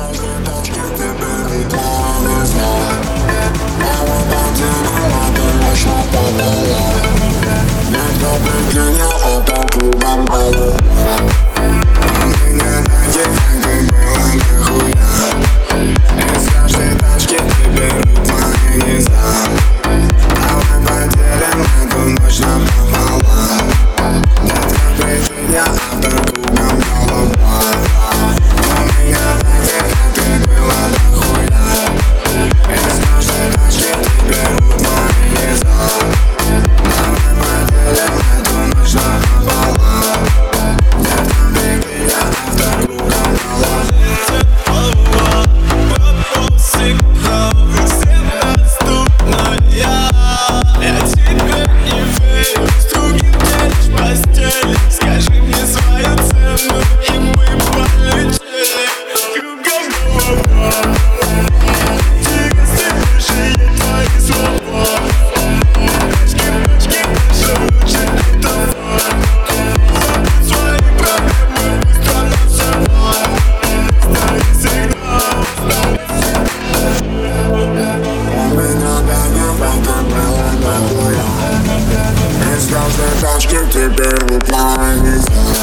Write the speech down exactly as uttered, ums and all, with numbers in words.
каждой точке теперь видно не знаю. Я в этом деле, но ты точно попала. Никто прикинул, это кругом полу. А ты не найди, как ты была нахуя. Из каждой точки теперь видно не знаю. Давай поделим эту ночь напополам. Детка, прикинь, я автор кругом голова. У меня найди, как ты была нахуя. Из каждой точки теперь видно не знаю. Давай поделим эту ночь напополам. Детка, прикинь, я автор кругом голова. Из каждой точки теперь видно не знаю.